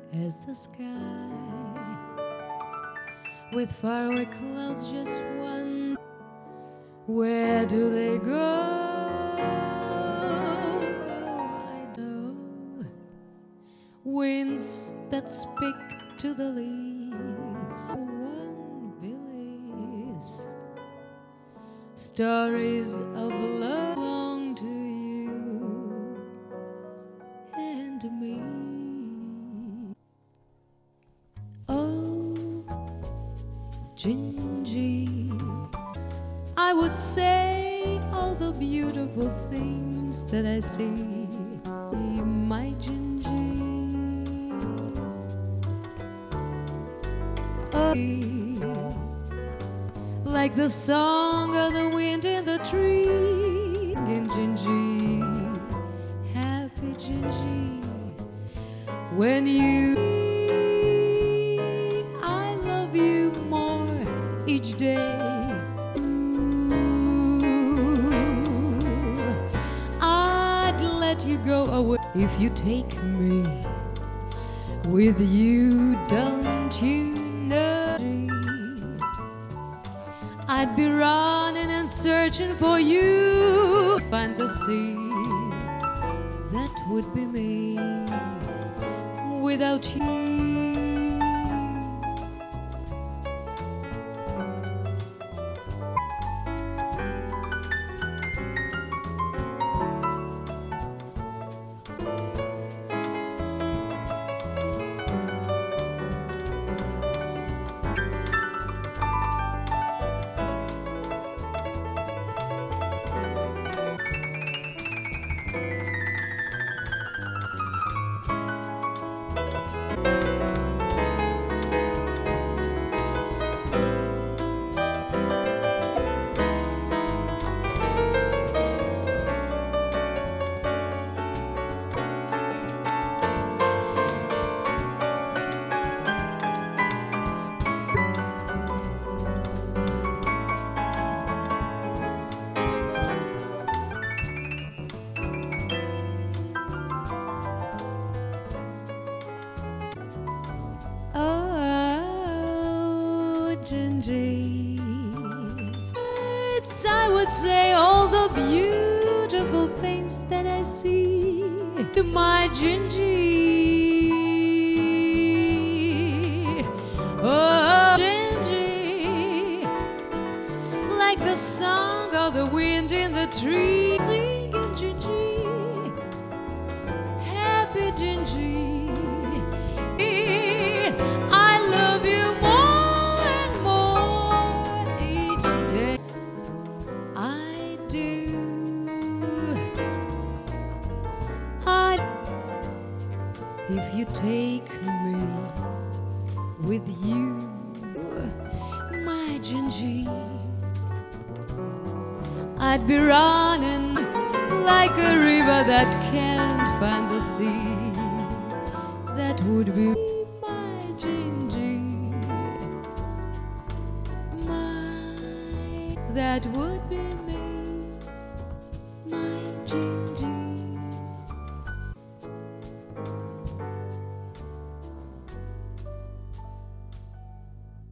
as the sky, with faraway clouds just one. Where do they go? I know. Winds that speak to the leaves, one believes. Stories of love belong to you and me. Oh, Gingy, I would say all the beautiful things that I see. My Gingy, oh, like the song of the wind in the tree. Gingy, happy Gingy, when you, I love you more each day. You go away if you take me with you, don't you know? I'd be running and searching for you, find the sea. That would be me without you. It's, I would say, all the beautiful things that I see to my Gingy. Oh, Gingy, like the song of the wind in the tree. Singing Gingy, happy Gingy. I love you more and more each day. I do. If you take me with you, my Gingy, I'd be running like a river that can't find the sea. That would be my Gingy, that would be me.